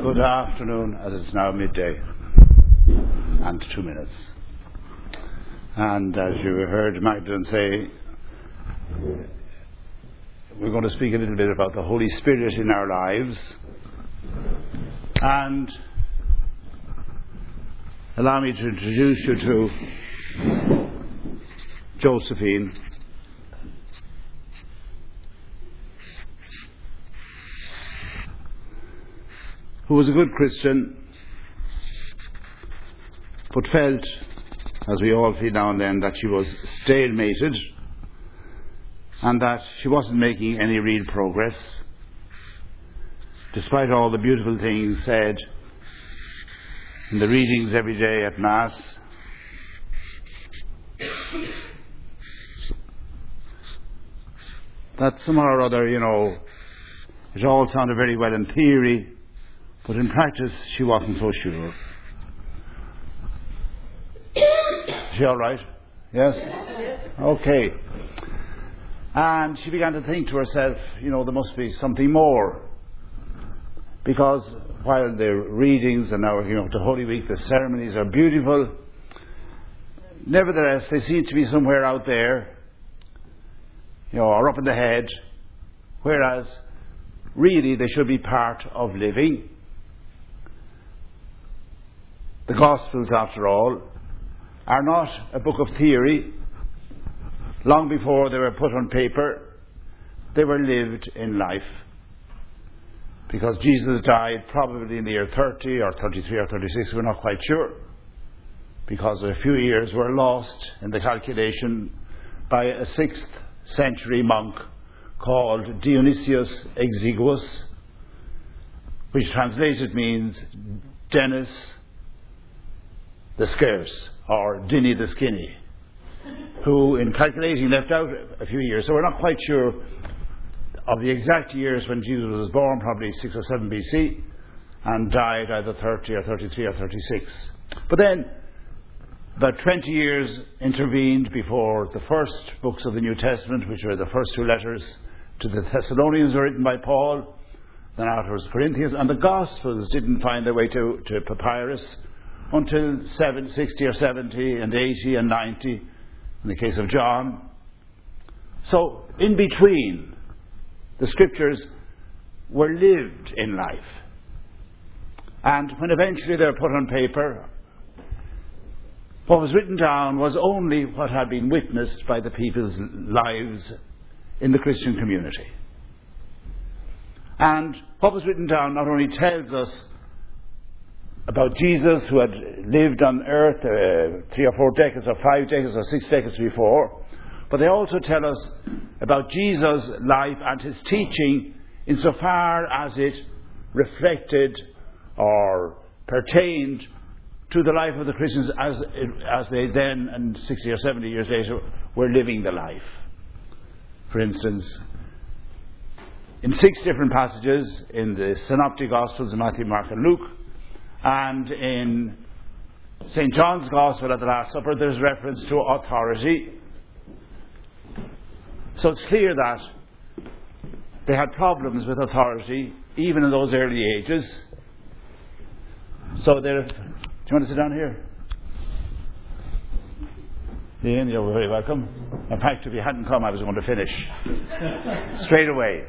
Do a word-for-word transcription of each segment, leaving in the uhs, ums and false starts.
Good afternoon, as it's now midday and two minutes. And as you heard Magdalene say, we're going to speak a little bit about the Holy Spirit in our lives. And allow me to introduce you to Josephine, who was a good Christian, but felt, as we all feel now and then, that she was stalemated and that she wasn't making any real progress, despite all the beautiful things said in the readings every day at Mass. That somehow or other, you know, it all sounded very well in theory, but in practice she wasn't so sure. Is she all right? Yes? Okay. And she began to think to herself, you know, there must be something more. Because while the readings and now we're going up to Holy Week, the ceremonies are beautiful, nevertheless they seem to be somewhere out there, you know, or up in the head, whereas really they should be part of living. The Gospels, after all, are not a book of theory. Long before they were put on paper, they were lived in life. Because Jesus died probably in the year thirty or thirty-three or thirty-six, we're not quite sure. Because a few years were lost in the calculation by a sixth century monk called Dionysius Exiguus, which translated means Dennis the Scarce, or Dinny the Skinny, who in calculating left out a few years. So we're not quite sure of the exact years when Jesus was born, probably six or seven B C, and died either thirty or thirty-three or thirty-six. But then about twenty years intervened before the first books of the New Testament, which were the first two letters to the Thessalonians, were written by Paul, then afterwards Corinthians, and the Gospels didn't find their way to, to papyrus until seven, sixty or seventy and eighty and ninety in the case of John. So in between, the scriptures were lived in life. And when eventually they were put on paper, what was written down was only what had been witnessed by the people's lives in the Christian community. And what was written down not only tells us about Jesus, who had lived on earth uh, three or four decades or five decades or six decades before, but they also tell us about Jesus' life and his teaching insofar as it reflected or pertained to the life of the Christians as, as they then, and sixty or seventy years later, were living the life. For instance, in six different passages in the Synoptic Gospels of Matthew, Mark and Luke, and in Saint John's Gospel at the Last Supper, there's reference to authority. So it's clear that they had problems with authority, even in those early ages. So they're... Do you want to sit down here? Ian, you're very welcome. In fact, if you hadn't come, I was going to finish. Straight away.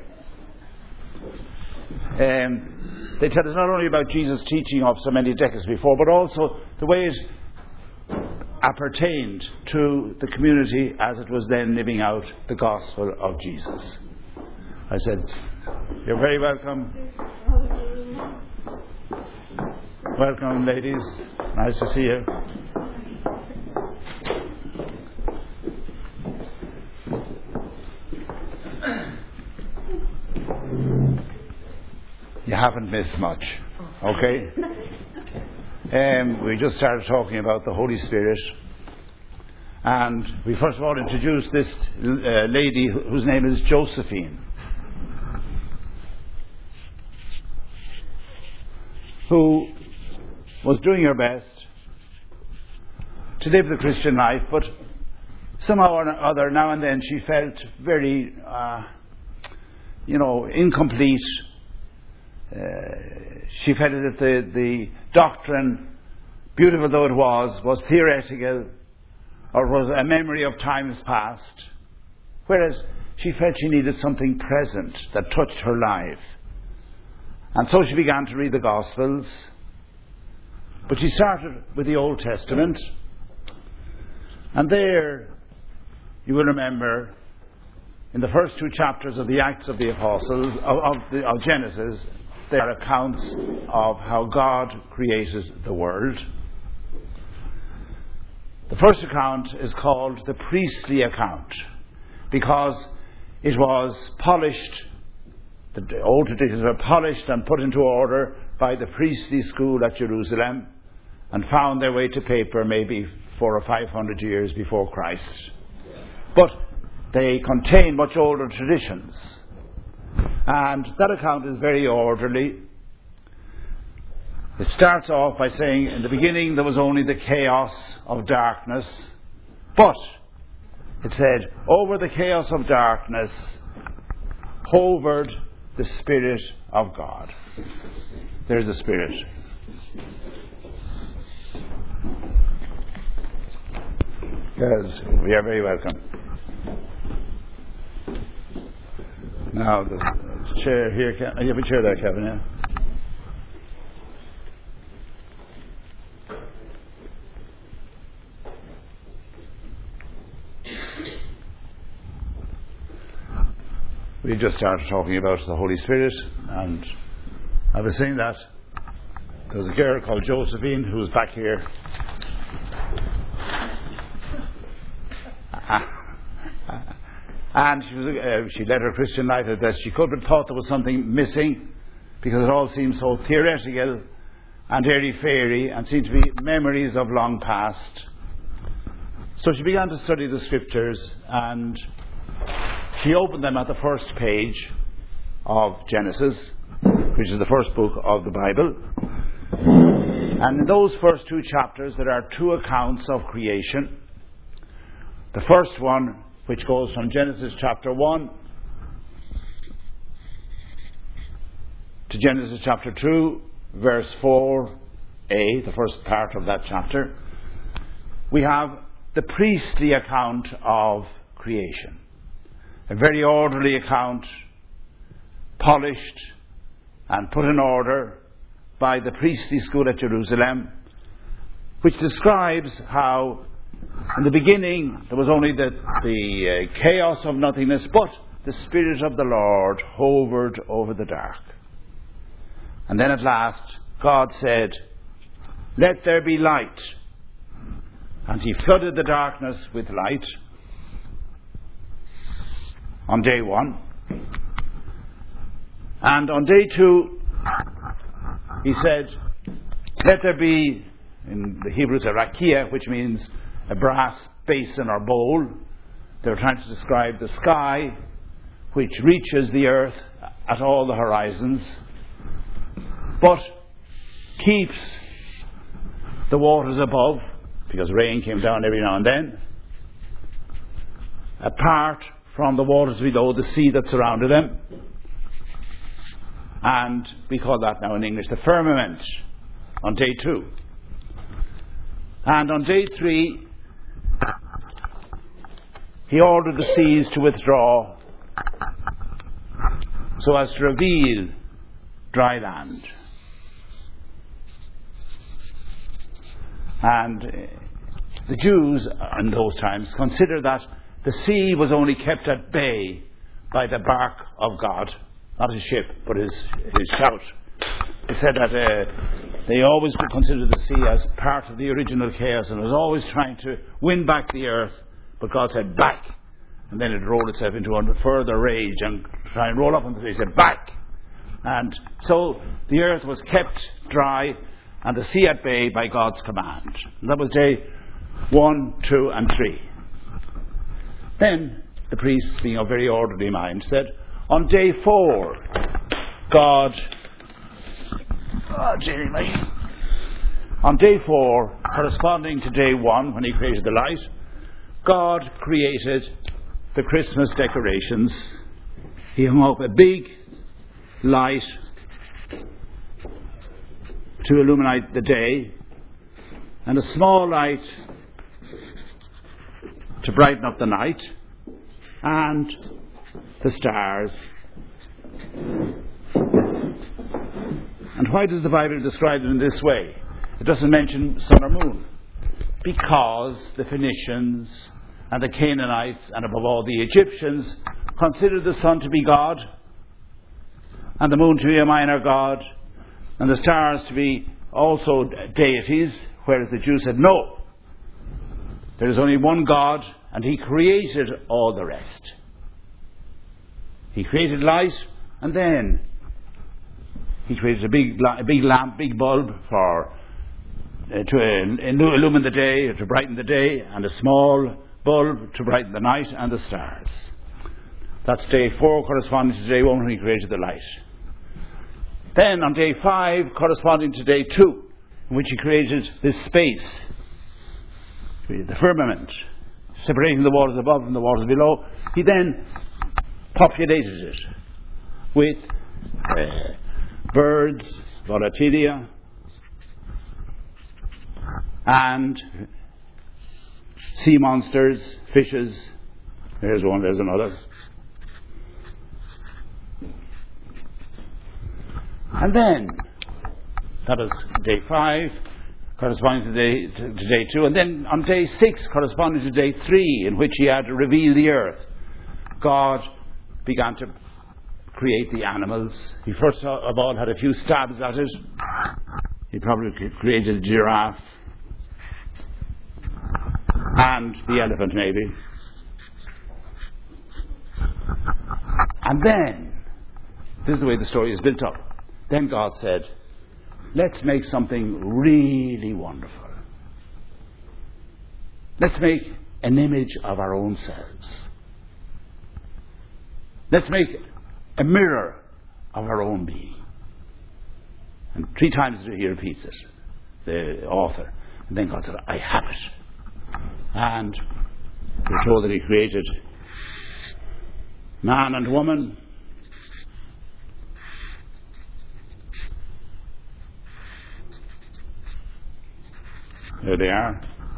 Um... They tell us not only about Jesus' teaching of so many decades before, but also the way it appertained to the community as it was then living out the gospel of Jesus. I said, you're very welcome. Welcome, ladies. Nice to see you. You haven't missed much, okay? Um, we just started talking about the Holy Spirit, and we first of all introduced this uh, lady whose name is Josephine, who was doing her best to live the Christian life, but somehow or other, now and then, she felt very, uh, you know, incomplete. uh, she felt that the, the doctrine, beautiful though it was, was theoretical or was a memory of times past, whereas she felt she needed something present that touched her life. And so she began to read the Gospels, but she started with the Old Testament, and there, you will remember, in the first two chapters of the Acts of the Apostles, of, of, the, of Genesis, there are accounts of how God created the world. The first account is called the priestly account, because it was polished, the old traditions were polished and put into order by the priestly school at Jerusalem and found their way to paper maybe four or five hundred years before Christ. But they contain much older traditions. And that account is very orderly. It starts off by saying, in the beginning there was only the chaos of darkness, but it said, over the chaos of darkness hovered the Spirit of God. There's the Spirit. Yes, we are very welcome. Now, the chair here, you have a chair there, Kevin, yeah? We just started talking about the Holy Spirit, and I was saying that there was a girl called Josephine who was back here. And she, was, uh, she led her Christian life as best she could, but thought there was something missing because it all seemed so theoretical and airy-fairy and seemed to be memories of long past. So she began to study the scriptures, and she opened them at the first page of Genesis, which is the first book of the Bible. And in those first two chapters there are two accounts of creation. The first one, which goes from Genesis chapter one to Genesis chapter two, verse four a, the first part of that chapter, we have the priestly account of creation. A very orderly account, polished and put in order by the priestly school at Jerusalem, which describes how in the beginning there was only the, the uh, chaos of nothingness, but the Spirit of the Lord hovered over the dark. And then at last God said, "Let there be light." And he flooded the darkness with light on day one. And on day two, he said, "Let there be," in the Hebrew it's a rakia, which means a brass basin or bowl. They were trying to describe the sky, which reaches the earth at all the horizons, but keeps the waters above, because rain came down every now and then, apart from the waters below, the sea that surrounded them. And we call that now in English the firmament on day two. And on day three, he ordered the seas to withdraw so as to reveal dry land. And the Jews in those times considered that the sea was only kept at bay by the bark of God, not his ship, but his, his shout. He said that uh, they always considered the sea as part of the original chaos and was always trying to win back the earth, but God said, "Back." And then it rolled itself into a further rage and try and roll up on the sea. He said, "Back." And so the earth was kept dry and the sea at bay by God's command. And that was day one, two, and three. Then the priests, being of very orderly mind, said, on day four, God, oh, dearie me. On day four, corresponding to day one, when he created the light, God created the Christmas decorations. He hung up a big light to illuminate the day, and a small light to brighten up the night, and the stars. And why does the Bible describe it in this way? It doesn't mention sun or moon. Because the Phoenicians and the Canaanites and above all the Egyptians considered the sun to be God, and the moon to be a minor god, and the stars to be also deities, whereas the Jews said no. There is only one God, and He created all the rest. He created light, and then He created a big, a big lamp, big bulb for uh, to uh, illumine the day, to brighten the day, and a small bulb to brighten the night and the stars. That's day four corresponding to day one when He created the light. Then on day five corresponding to day two, in which He created this space, the firmament, separating the waters above and the waters below, He then populated it with uh, birds, volatilia, and sea monsters, fishes. There's one, there's another. And then, that was day five, corresponding to day, to, to day two. And then on day six, corresponding to day three, in which He had to reveal the earth, God began to create the animals. He first of all had a few stabs at it. He probably created a giraffe and the elephant maybe. And then, this is the way the story is built up. Then God said, let's make something really wonderful. Let's make an image of our own selves. Let's make a mirror of our own being. And three times He repeats it, the author. And then God said, I have it. And we're told that He created man and woman. There they are.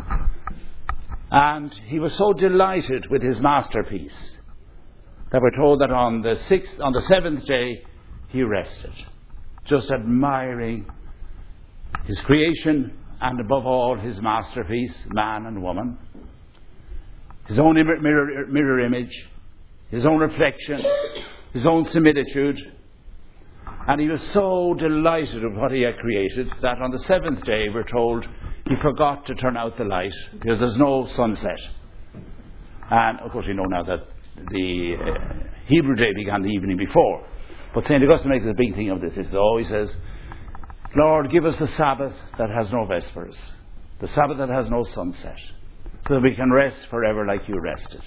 And He was so delighted with His masterpiece that we're told that on the sixth, on the seventh day, He rested, just admiring His creation and above all His masterpiece, man and woman, His own mirror, mirror, mirror image, His own reflection, His own similitude. And He was so delighted with what He had created that on the seventh day, we're told, He forgot to turn out the light because there's no sunset. And of course we know now that the uh, Hebrew day began the evening before. But Saint Augustine makes a big thing of this. He always says, Lord, give us the Sabbath that has no vespers, the Sabbath that has no sunset, so that we can rest forever like You rested.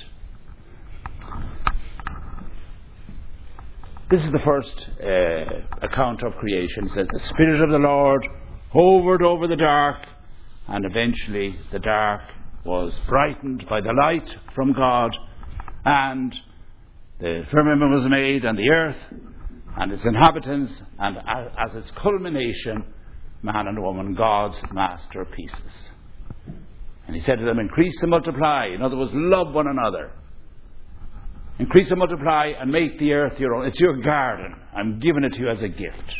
This is the first uh, account of creation. It says, the Spirit of the Lord hovered over the dark, and eventually the dark was brightened by the light from God, and the firmament was made, and the earth and its inhabitants, and as its culmination, man and woman, God's masterpieces. And He said to them, increase and multiply. In other words, love one another. Increase and multiply and make the earth your own. It's your garden. I'm giving it to you as a gift.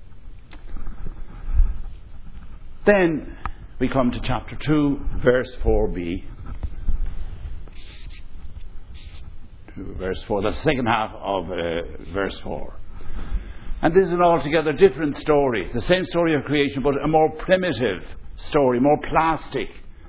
Then we come to chapter two, verse four b. Verse four, the second half of uh, verse four. And this is an altogether different story. The same story of creation, but a more primitive story, more plastic,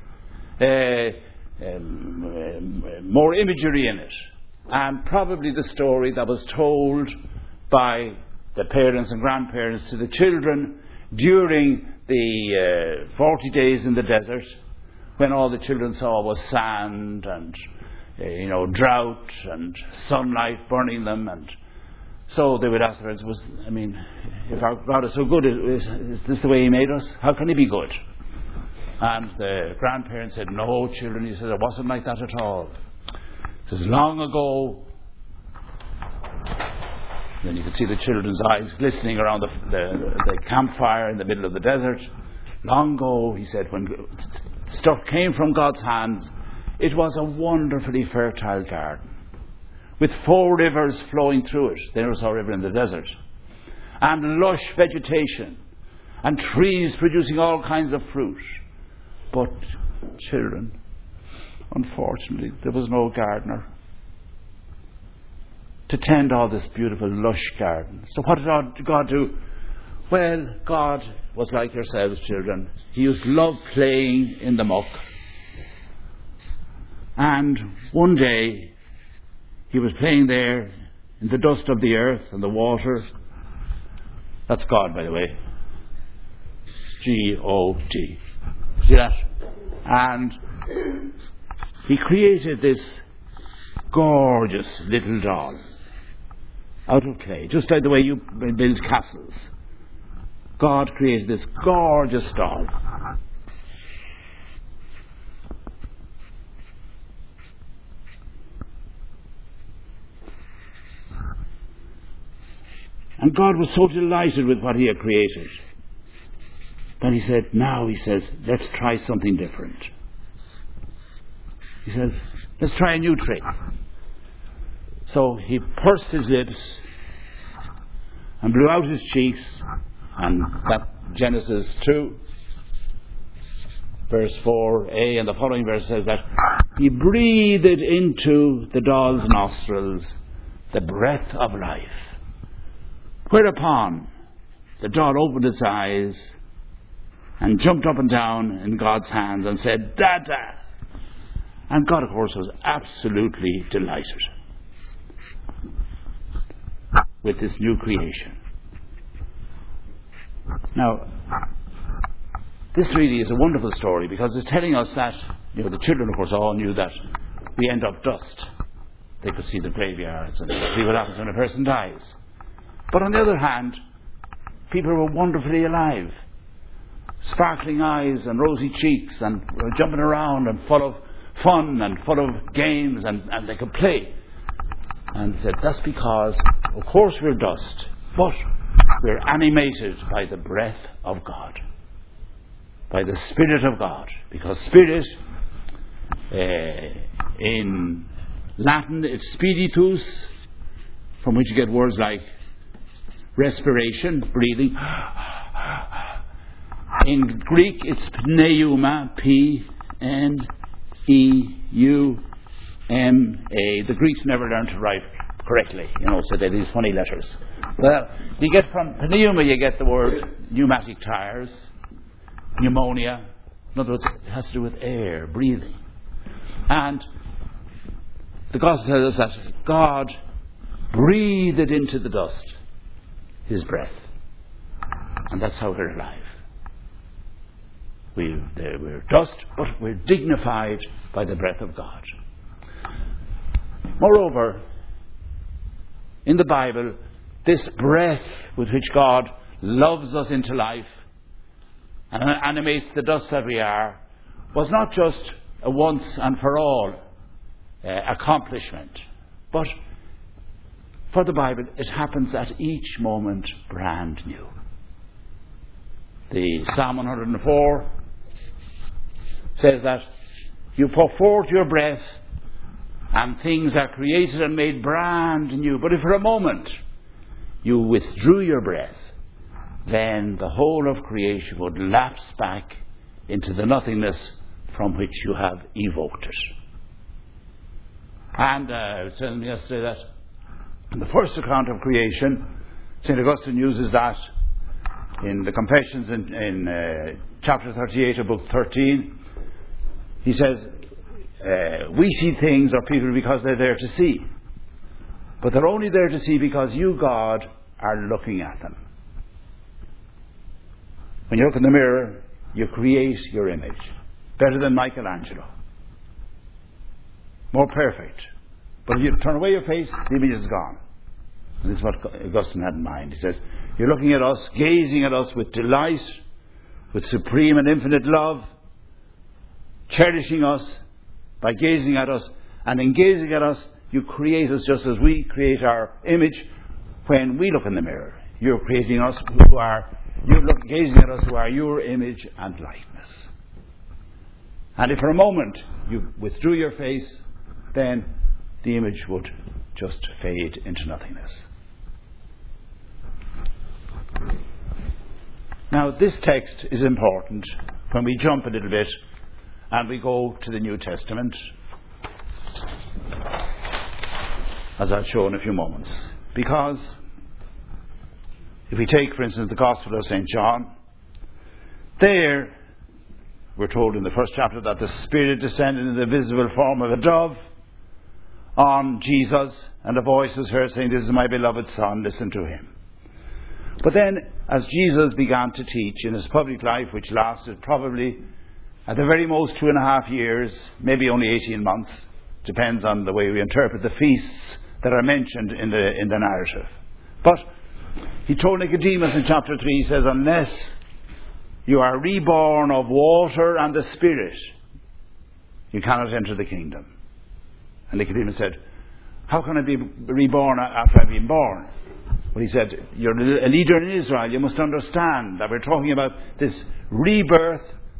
uh, um, uh, more imagery in it. And probably the story that was told by the parents and grandparents to the children during the uh, forty days in the desert, when all the children saw was sand and uh, you know drought and sunlight burning them, and so they would ask their parents, "Was I mean, if our God is so good, is, is this the way He made us? How can He be good?" And the grandparents said, "No, children," He said, "it wasn't like that at all. It was long ago. Then you could see the children's eyes glistening around the, the, the campfire in the middle of the desert. Long ago, he said, when stuff came from God's hands, it was a wonderfully fertile garden, with four rivers flowing through it. There was a river in the desert. And lush vegetation, and trees producing all kinds of fruit. But children, unfortunately, there was no gardener to tend all this beautiful, lush garden. So what did God do? Well, God was like yourselves, children. He used to love playing in the muck. And one day, he was playing there in the dust of the earth and the water. That's God, by the way. G O T. See that? And he created this gorgeous little doll out of clay, just like the way you build castles. God created this gorgeous doll. And God was so delighted with what he had created. Then he said, now, he says, let's try something different. He says, let's try a new trick. So he pursed his lips and blew out his cheeks, and that Genesis two, verse four a, and the following verse says that he breathed into the doll's nostrils the breath of life. Whereupon the doll opened its eyes and jumped up and down in God's hands and said, Dada! And God, of course, was absolutely delighted with this new creation. Now, this really is a wonderful story, because it's telling us that, you know, the children, of course, all knew that we end up dust. They could see the graveyards and see what happens when a person dies. But on the other hand, people were wonderfully alive. Sparkling eyes and rosy cheeks, and jumping around and full of fun and full of games, and, and they could play. And said, that's because, of course, we're dust, but we're animated by the breath of God, by the Spirit of God. Because Spirit, uh, in Latin, it's spiritus, from which you get words like respiration, breathing. In Greek, it's pneuma, P N E U M A. The Greeks never learned to write correctly, you know, so they have these funny letters. Well, you get from pneuma, you get the word pneumatic tires, pneumonia. In other words, it has to do with air, breathing. And the Gospel tells us that God breathed into the dust his breath. And that's how we're alive. We, we're dust, but we're dignified by the breath of God. Moreover, in the Bible, this breath with which God loves us into life and animates the dust that we are was not just a once and for all uh, accomplishment, but for the Bible, it happens at each moment brand new. The Psalm one hundred four says that you pour forth your breath and things are created and made brand new. But if for a moment you withdrew your breath, then the whole of creation would lapse back into the nothingness from which you have evoked it. And uh, I was telling you yesterday that in the first account of creation, Saint Augustine uses that in the Confessions in, in uh, chapter thirty-eight of book thirteen. He says, uh, we see things or people because they're there to see. But they're only there to see because you, God, are looking at them. When you look in the mirror, you create your image. Better than Michelangelo. More perfect. But if you turn away your face, the image is gone. And this is what Augustine had in mind. He says, you're looking at us, gazing at us with delight, with supreme and infinite love, cherishing us by gazing at us, and in gazing at us, you create us just as we create our image, when we look in the mirror, you're creating us who are, you're look, gazing at us who are your image and likeness. And if for a moment you withdrew your face, then the image would just fade into nothingness. Now, this text is important when we jump a little bit and we go to the New Testament, as I'll show in a few moments. Because if we take, for instance, the Gospel of Saint John, there we're told in the first chapter that the Spirit descended in the visible form of a dove on Jesus, and a voice was heard saying, "This is my beloved Son, listen to him." But then, as Jesus began to teach in his public life, which lasted probably at the very most two and a half years, maybe only eighteen months, depends on the way we interpret the feasts that are mentioned in the in the narrative. But he told Nicodemus in chapter three, he says, "Unless you are reborn of water and the Spirit, you cannot enter the kingdom." And Nicodemus said, "How can I be reborn after I've been born?" Well, he said, "You're a leader in Israel. You must understand that we're talking about this rebirth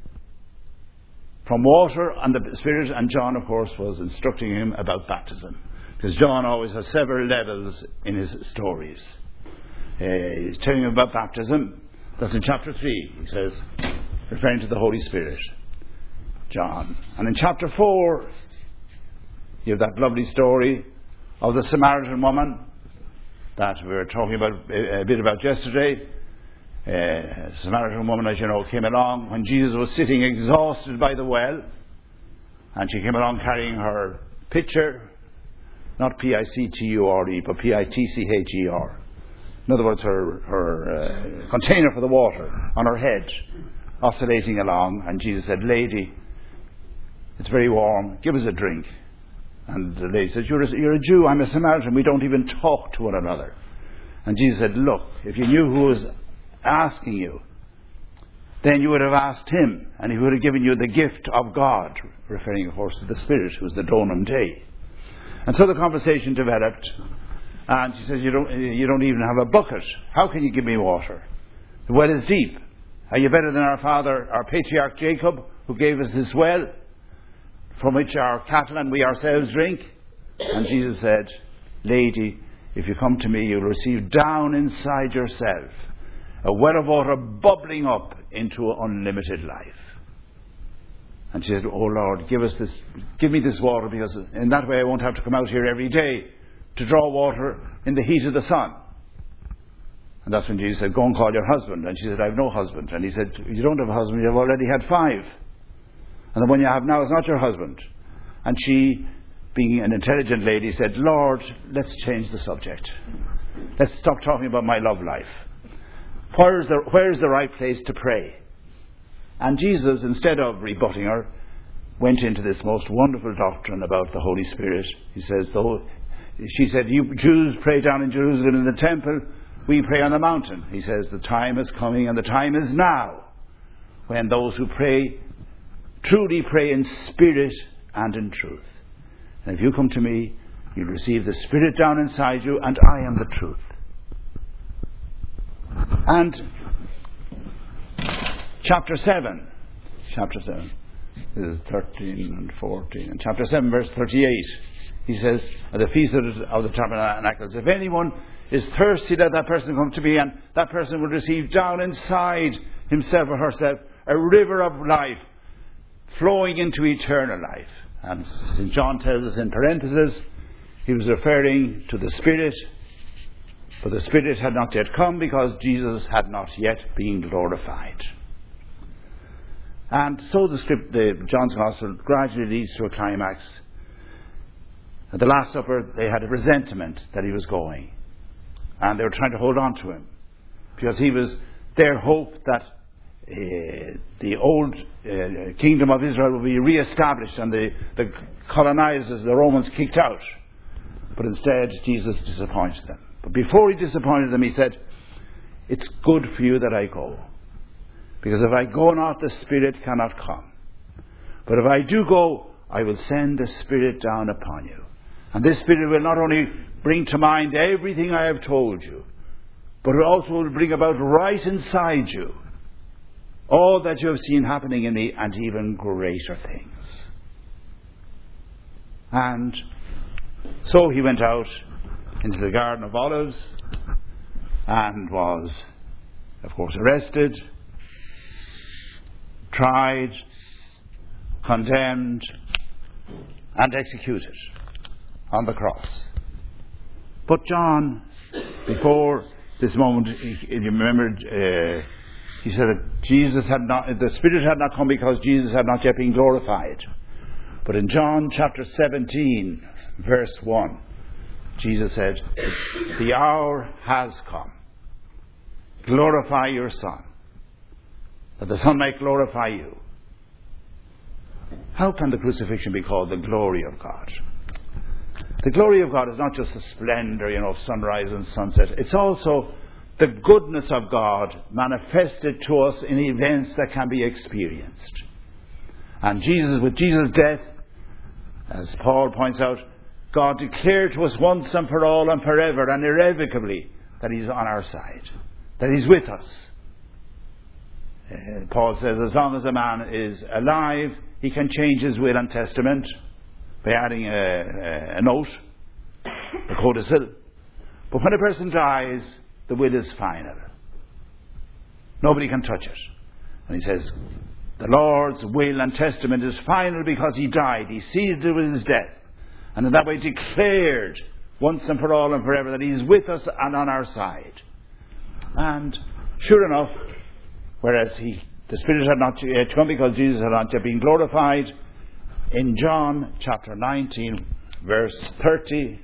from water and the Spirit." And John, of course, was instructing him about baptism, because John always has several levels in his stories. Uh, he's telling him about baptism. That's in chapter three, he says, referring to the Holy Spirit, John. And in chapter four, you have that lovely story of the Samaritan woman that we were talking about a bit about yesterday. Uh, a Samaritan woman, as you know, came along when Jesus was sitting exhausted by the well, and she came along carrying her pitcher, not P I C T U R E, but P I T C H E R. In other words, her, her uh, container for the water on her head, oscillating along, and Jesus said, "Lady, it's very warm, give us a drink." And the lady says, you're a, you're a Jew, I'm a Samaritan, we don't even talk to one another. And Jesus said, "Look, if you knew who was asking you, then you would have asked him, and he would have given you the gift of God," referring, of course, to the Spirit, who was the Donum Dei. And so the conversation developed, and she says, you don't, you don't even have a bucket. How can you give me water? The well is deep. Are you better than our father, our patriarch Jacob, who gave us this well, from which our cattle and we ourselves drink? And Jesus said, "Lady, if you come to me, you'll receive down inside yourself a well of water bubbling up into unlimited life." And she said, "Oh Lord, give us this, give me this water, because in that way I won't have to come out here every day to draw water in the heat of the sun." And that's when Jesus said, "Go and call your husband." And she said, "I have no husband." And he said, "You don't have a husband, you've already had five. And the one you have now is not your husband." And she, being an intelligent lady, said, "Lord, let's change the subject. Let's stop talking about my love life. Where's the, where's the right place to pray?" And Jesus, instead of rebutting her, went into this most wonderful doctrine about the Holy Spirit. He says, though, she said, "You Jews pray down in Jerusalem in the temple, we pray on the mountain." He says, "The time is coming, and the time is now, when those who pray truly pray in spirit and in truth. And if you come to me, you'll receive the Spirit down inside you, and I am the truth." And chapter seven, chapter seven, this is thirteen and fourteen, and chapter seven, verse thirty-eight, he says, at the Feast of the Tabernacles, "If anyone is thirsty, let that person come to me, and that person will receive down inside himself or herself a river of life, flowing into eternal life." And Saint John tells us in parenthesis, he was referring to the Spirit, but the Spirit had not yet come because Jesus had not yet been glorified. And so the script, the John's Gospel, gradually leads to a climax. At the Last Supper, they had a resentment that he was going, and they were trying to hold on to him, because he was their hope that Uh, the old uh, kingdom of Israel will be re-established and the, the colonizers, the Romans, kicked out. But instead, Jesus disappointed them. But before he disappointed them, he said, "It's good for you that I go, because if I go not, the Spirit cannot come. But if I do go, I will send the Spirit down upon you, And this Spirit will not only bring to mind everything I have told you, but it also will bring about right inside you all that you have seen happening in me, and even greater things. And so he went out into the Garden of Olives and was, of course, arrested, tried, condemned, and executed on the cross. But John, before this moment, if you remember, uh, he said that Jesus had not, the Spirit had not come because Jesus had not yet been glorified. But in John chapter seventeen, verse one, Jesus said, "The hour has come. Glorify your Son, that the Son might glorify you." How can the crucifixion be called the glory of God? The glory of God is not just the splendour, you know, of sunrise and sunset. It's also the goodness of God manifested to us in events that can be experienced. And Jesus, with Jesus' death, as Paul points out, God declared to us once and for all and forever and irrevocably that He's on our side, that He's with us. Uh, Paul says as long as a man is alive, he can change his will and testament by adding a, a, a note, a codicil. But when a person dies, the will is final. Nobody can touch it. And he says, the Lord's will and testament is final because He died. He sealed it with His death. And in that way declared once and for all and forever that He's with us and on our side. And sure enough, whereas he, the Spirit had not yet come because Jesus had not yet been glorified, in John chapter nineteen, verse thirty,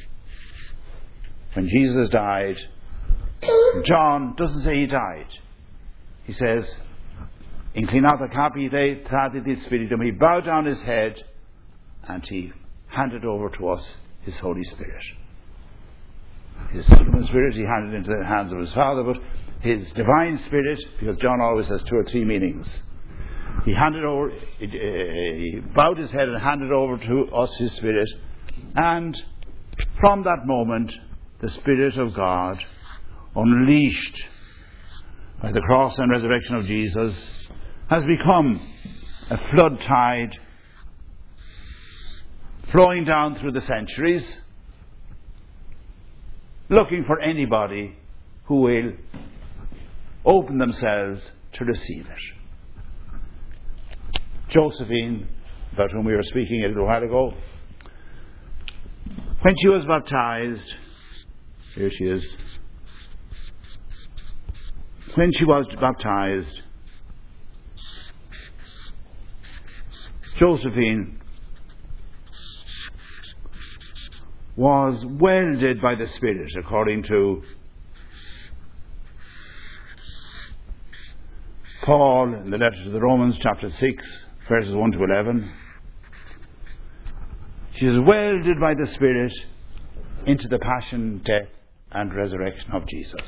when Jesus died, John doesn't say He died. He says, "Inclinata capite tradit spiritum." He bowed down His head and He handed over to us His Holy Spirit. His human spirit He handed into the hands of His Father, but His divine spirit, because John always has two or three meanings, He handed over, He bowed His head and handed over to us His Spirit. And from that moment, the Spirit of God, unleashed by the cross and resurrection of Jesus, has become a flood tide flowing down through the centuries, looking for anybody who will open themselves to receive it. Josephine, about whom we were speaking a little while ago, when she was baptized, here she is, when she was baptized, Josephine was welded by the Spirit, according to Paul in the letter to the Romans, chapter six, verses one to eleven. She is welded by the Spirit into the passion, death, and resurrection of Jesus.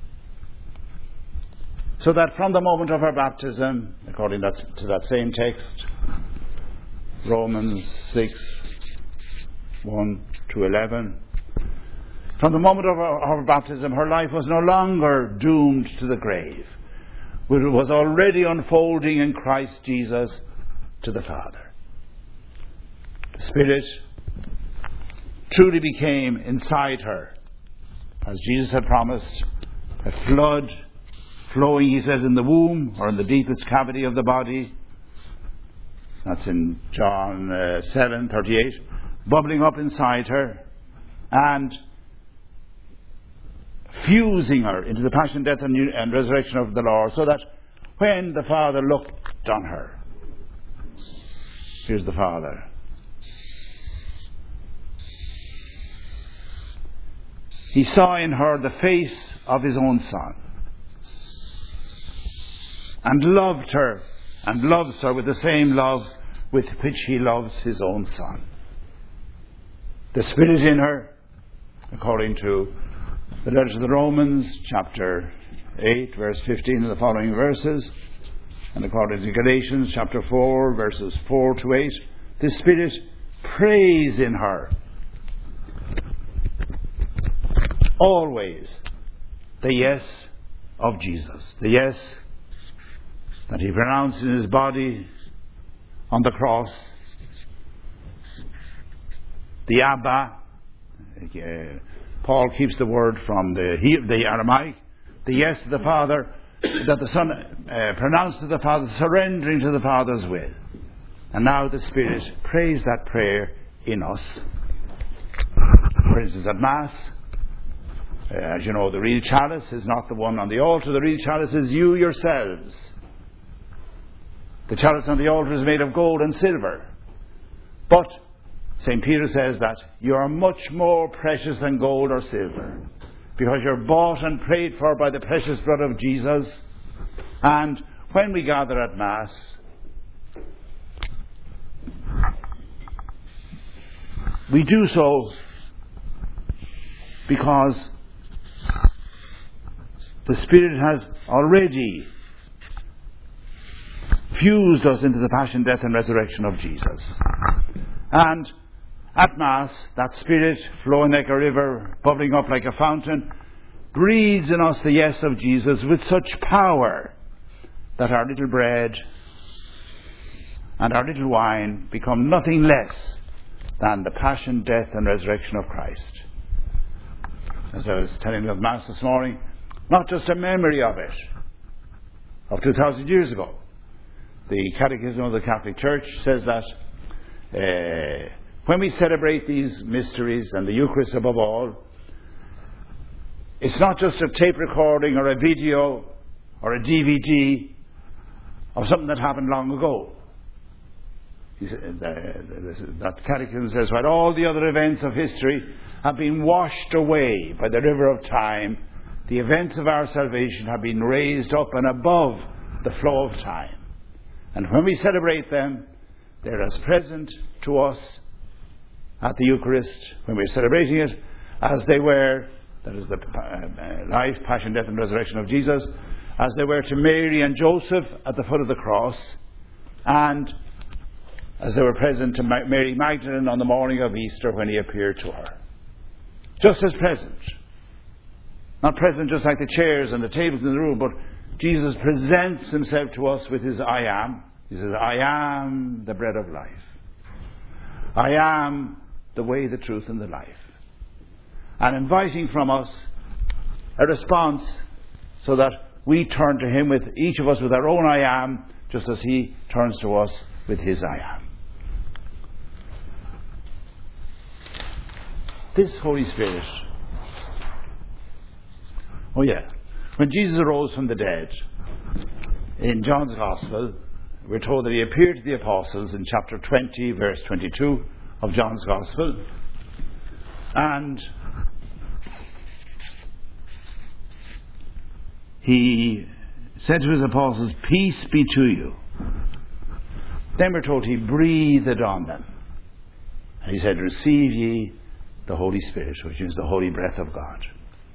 So that from the moment of her baptism, according to that same text, Romans six, one to eleven, from the moment of her, of her baptism, her life was no longer doomed to the grave. It was already unfolding in Christ Jesus to the Father. The Spirit truly became inside her, as Jesus had promised, a flood flowing, he says, in the womb or in the deepest cavity of the body. That's in John uh, seven thirty-eight, bubbling up inside her and fusing her into the passion, death and, and resurrection of the Lord, so that when the Father looked on her, here's the Father, He saw in her the face of His own Son, and loved her and loves her with the same love with which He loves His own Son. The Spirit in her, according to the letter to the Romans, chapter eight, verse fifteen and the following verses, and according to Galatians, chapter four, verses four to eight, the Spirit prays in her always the yes of Jesus. The yes that he pronounced in his body on the cross. The Abba. Uh, Paul keeps the word from the, the Aramaic. The yes of the Father that the Son uh, pronounced to the Father, surrendering to the Father's will. And now the Spirit prays that prayer in us. For instance, at Mass, uh, as you know, the real chalice is not the one on the altar. The real chalice is you yourselves. The chalice on the altar is made of gold and silver. But Saint Peter says that you are much more precious than gold or silver, because you're bought and prayed for by the precious blood of Jesus. And when we gather at Mass, we do so because the Spirit has already fused us into the passion, death and resurrection of Jesus. And at Mass, that Spirit, flowing like a river, bubbling up like a fountain, breathes in us the yes of Jesus with such power that our little bread and our little wine become nothing less than the passion, death and resurrection of Christ. As I was telling of Mass this morning, not just a memory of it, of two thousand years ago. The Catechism of the Catholic Church says that uh, when we celebrate these mysteries, and the Eucharist above all, it's not just a tape recording or a video or a D V D of something that happened long ago. That catechism says, well, all the other events of history have been washed away by the river of time. The events of our salvation have been raised up and above the flow of time. And when we celebrate them, they're as present to us at the Eucharist, when we're celebrating it, as they were, that is the uh, life, passion, death and resurrection of Jesus, as they were to Mary and Joseph at the foot of the cross, and as they were present to Mary Magdalene on the morning of Easter when he appeared to her. Just as present. Not present just like the chairs and the tables in the room, but Jesus presents himself to us with his I am. He says, I am the bread of life. I am the way, the truth and the life. And inviting from us a response so that we turn to him with, each of us with our own I am, just as he turns to us with his I am. This Holy Spirit. Oh yeah. When Jesus arose from the dead, in John's Gospel, we're told that he appeared to the apostles in chapter twenty, verse twenty-two of John's Gospel. And he said to his apostles, peace be to you. Then we're told he breathed on them. And he said, receive ye the Holy Spirit, which is the holy breath of God.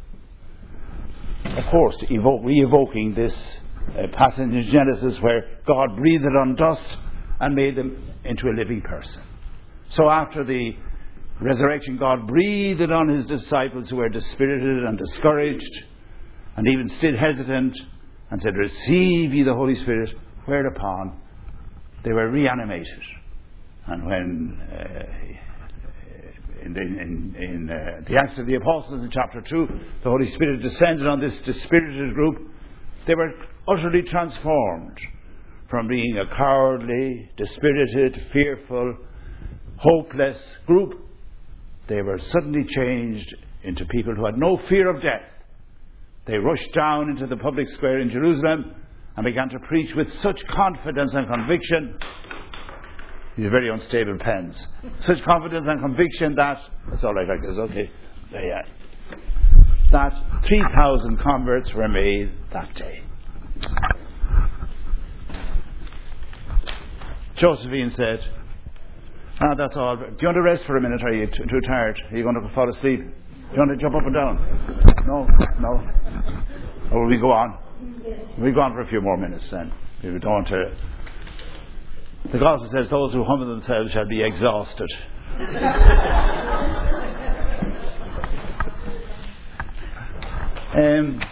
Of course, evoke, re-evoking this uh, passage in Genesis where God breathed on dust and made them into a living person. So after the resurrection, God breathed on his disciples who were dispirited and discouraged and even still hesitant, and said, receive ye the Holy Spirit, whereupon they were reanimated. And when uh, in, the, in, in uh, the Acts of the Apostles in chapter two, the Holy Spirit descended on this dispirited group, they were utterly transformed from being a cowardly, dispirited, fearful, hopeless group. They were suddenly changed into people who had no fear of death. They rushed down into the public square in Jerusalem and began to preach with such confidence and conviction. These are very unstable pens. Such confidence and conviction that, that's all right like this, okay. Yeah. That three thousand converts were made that day. Josephine said, ah, that's all. Do you want to rest for a minute? Are you too, too tired? Are you going to fall asleep? Do you want to jump up and down? No? No? Or will we go on? We'll go on for a few more minutes then. We don't want to. The Gospel says those who humble themselves shall be exhausted. Um,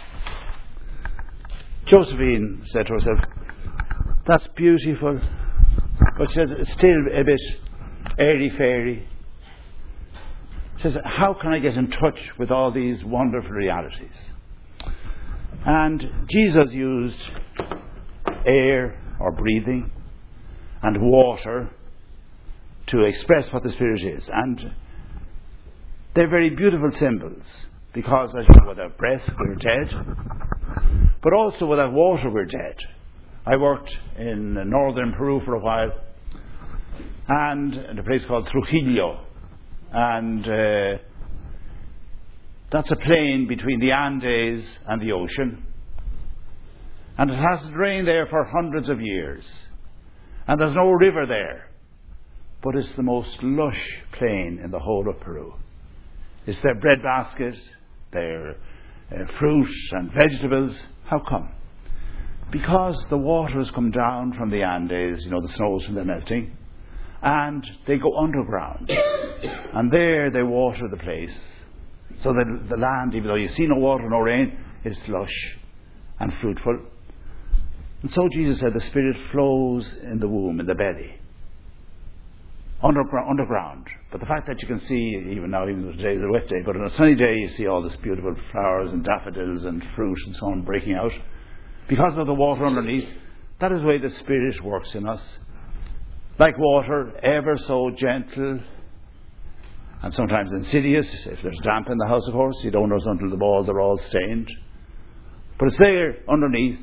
Josephine said to herself, "That's beautiful," but she says it's still a bit airy-fairy. She says, "How can I get in touch with all these wonderful realities?" And Jesus used air or breathing and water to express what the Spirit is. And they're very beautiful symbols, because as you know, without breath we're dead, but also without water we're dead. I worked in northern Peru for a while, and in a place called Trujillo, and uh, that's a plain between the Andes and the ocean, and it hasn't rained there for hundreds of years, and there's no river there, but it's the most lush plain in the whole of Peru. It's their breadbasket, their uh, fruit and vegetables. How come? Because the water has come down from the Andes, you know, the snows from the melting, and they go underground, and there they water the place, so that the land, even though you see no water, no rain, is lush and fruitful. And so Jesus said the Spirit flows in the womb, in the belly, underground, underground. But the fact that you can see, even now, even though today is a wet day, but on a sunny day you see all this beautiful flowers and daffodils and fruit and so on breaking out, because of the water underneath. That is the way the Spirit works in us. Like water, ever so gentle and sometimes insidious. If there's damp in the house, of course, you don't know until the walls are all stained. But it's there underneath.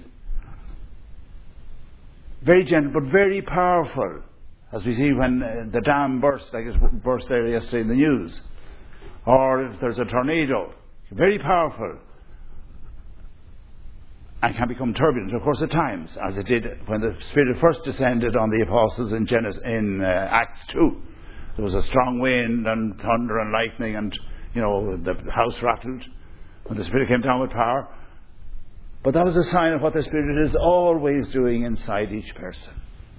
Very gentle, but very powerful. As we see when uh, the dam bursts, like it burst there yesterday in the news. Or if there's a tornado. Very powerful. And can become turbulent, of course, at times, as it did when the Spirit first descended on the apostles in, Genesis, in uh, Acts two. There was a strong wind and thunder and lightning, and, you know, the house rattled when the Spirit came down with power. But that was a sign of what the Spirit is always doing inside each person.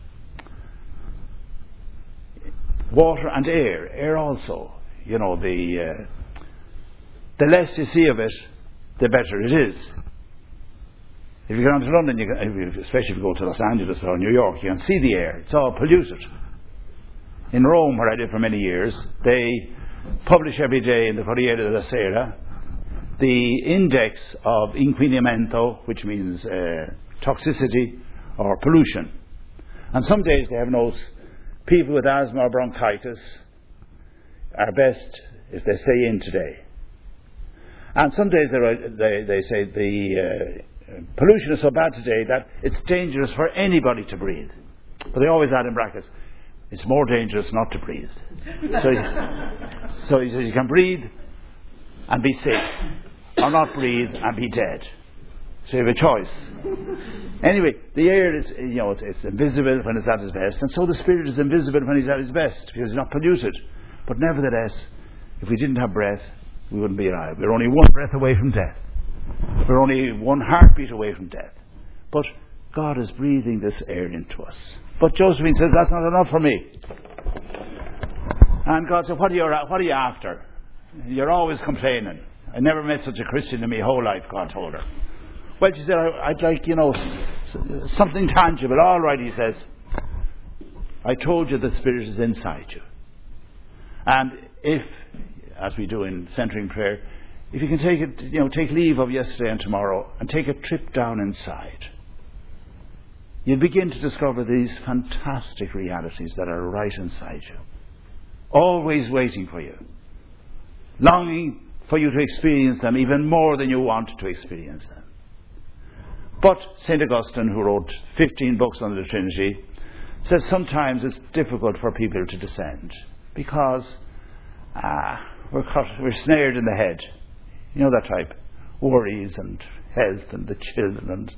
Water and air, air also. You know, the uh, the less you see of it, the better it is. If you go down to London, you can, especially if you go to Los Angeles or New York, you can see the air. It's all polluted. In Rome, where I lived for many years, they publish every day in the Corriere della Sera the index of inquinamento, which means uh, toxicity or pollution. And some days they have notes, people with asthma or bronchitis are best if they stay in today. And some days they, they, they say the uh, pollution is so bad today that it's dangerous for anybody to breathe. But they always add in brackets, it's more dangerous not to breathe. So, so he says you can breathe and be sick, or not breathe and be dead. So you have a choice. Anyway, the air is, you know, it's, it's invisible when it's at its best, and so the Spirit is invisible when he's at his best, because he's not polluted. But nevertheless, if we didn't have breath, we wouldn't be alive. We're only one breath away from death. We're only one heartbeat away from death. But God is breathing this air into us. But Josephine says, that's not enough for me. And God said, what are you, what are you after? You're always complaining. I never met such a Christian in my whole life, God told her. Well, she said, I'd like, you know, something tangible. All right, he says. I told you the Spirit is inside you. And if, as we do in centering prayer, if you can take it, you know, take leave of yesterday and tomorrow and take a trip down inside, you'll begin to discover these fantastic realities that are right inside you. Always waiting for you. Longing for you to experience them even more than you want to experience them. But Saint Augustine, who wrote fifteen books on the Trinity, says sometimes it's difficult for people to descend because ah, we're, caught, we're snared in the head. You know that type. Worries and health and the children and...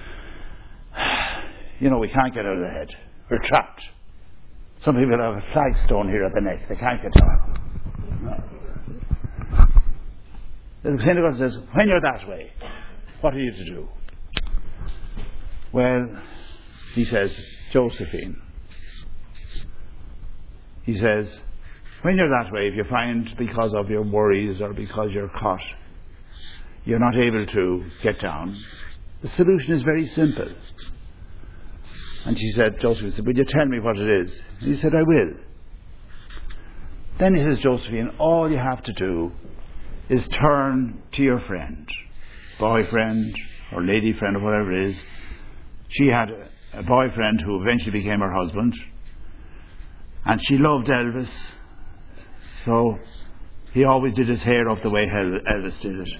You know, we can't get out of the head. We're trapped. Some people have a flagstone here at the neck. They can't get out. The Saint Augustine says, when you're that way, what are you to do? Well, he says, Josephine, he says, when you're that way, if you find because of your worries or because you're caught, you're not able to get down, the solution is very simple. And she said, Josephine said, will you tell me what it is? And he said, I will. Then he says, Josephine, all you have to do is turn to your friend, boyfriend or lady friend or whatever it is. She had a boyfriend who eventually became her husband, and she loved Elvis, so he always did his hair up the way Elvis did it.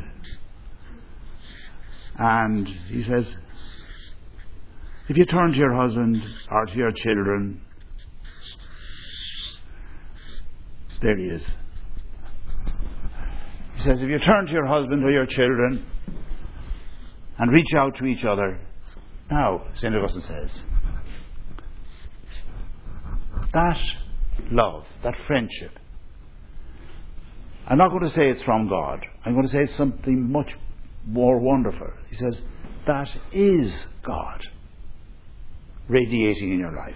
And he says, if you turn to your husband or to your children, there he is. He says, if you turn to your husband or your children and reach out to each other, now, Saint Augustine says, that love, that friendship, I'm not going to say it's from God. I'm going to say it's something much more wonderful. He says, that is God radiating in your life.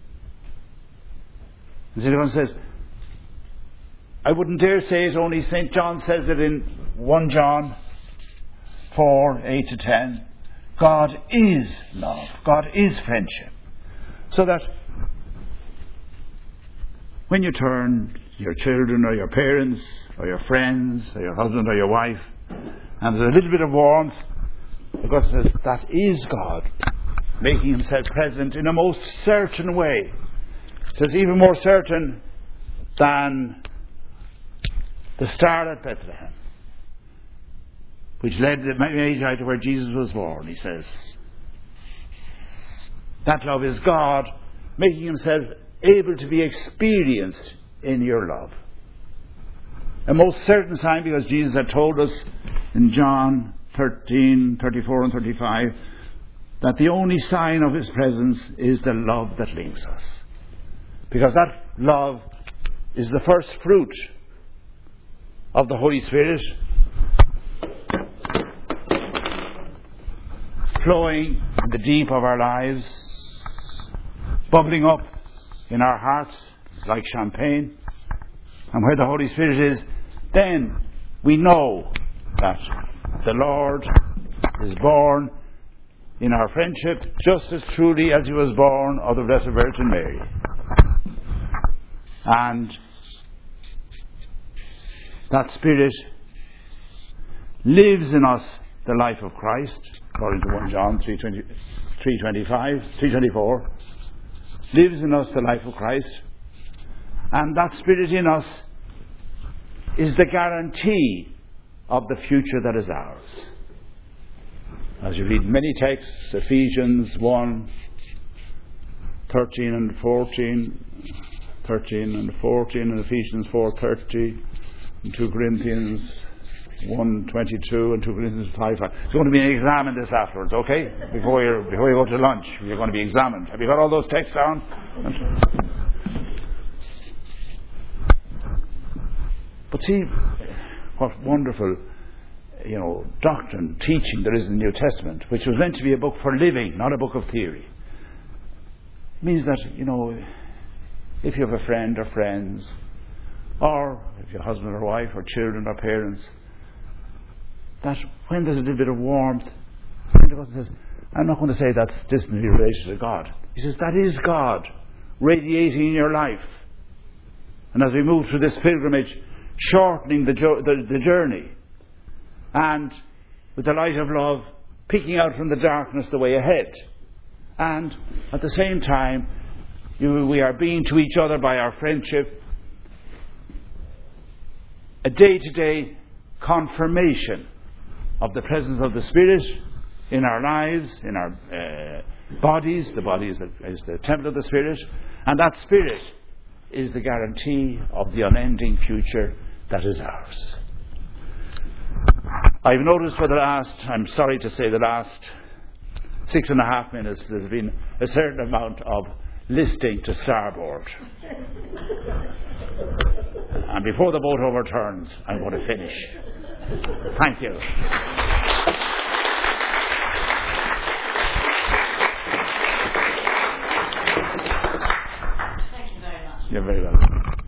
And Saint Augustine says, I wouldn't dare say it, only Saint John says it in First John four, eight to ten. God is love. God is friendship. So that when you turn your children or your parents or your friends or your husband or your wife, and there's a little bit of warmth, because that is God making himself present in a most certain way. It says even more certain than the star at Bethlehem, which led the Magi to where Jesus was born. He says that love is God making himself able to be experienced in your love. A most certain sign, because Jesus had told us in John thirteen, thirty-four and thirty-five that the only sign of his presence is the love that links us. Because that love is the first fruit of the Holy Spirit flowing in the deep of our lives, bubbling up in our hearts like champagne. And where the Holy Spirit is, then we know that the Lord is born in our friendship just as truly as he was born of the Blessed Virgin Mary. And that Spirit lives in us the life of Christ, according to First John three twenty-five, three twenty-four, lives in us the life of Christ. And that Spirit in us is the guarantee of the future that is ours. As you read many texts, Ephesians one, thirteen and fourteen, thirteen and fourteen, and Ephesians four thirty, and two Corinthians one twenty-two, and two Corinthians five five. There's going to be an exam in this afterwards, okay? Before you before you go to lunch, you're going to be examined. Have you got all those texts down? But see what wonderful, you know, doctrine, teaching there is in the New Testament, which was meant to be a book for living, not a book of theory. It means that, you know, if you have a friend or friends, or if you're husband or wife or children or parents, that when there's a little bit of warmth, Saint Augustine says, I'm not going to say that's distantly related to God. He says that is God radiating in your life. And as we move through this pilgrimage, shortening the, jo- the, the journey, and with the light of love picking out from the darkness the way ahead, and at the same time you, we are being to each other by our friendship a day-to-day confirmation of the presence of the Spirit in our lives, in our uh, bodies. The body is the, is the temple of the Spirit, and that Spirit is the guarantee of the unending future that is ours. I've noticed for the last, I'm sorry to say the last six and a half minutes, there's been a certain amount of listing to starboard. And before the boat overturns, I'm going to finish. Thank you. Thank you very much. You're very welcome.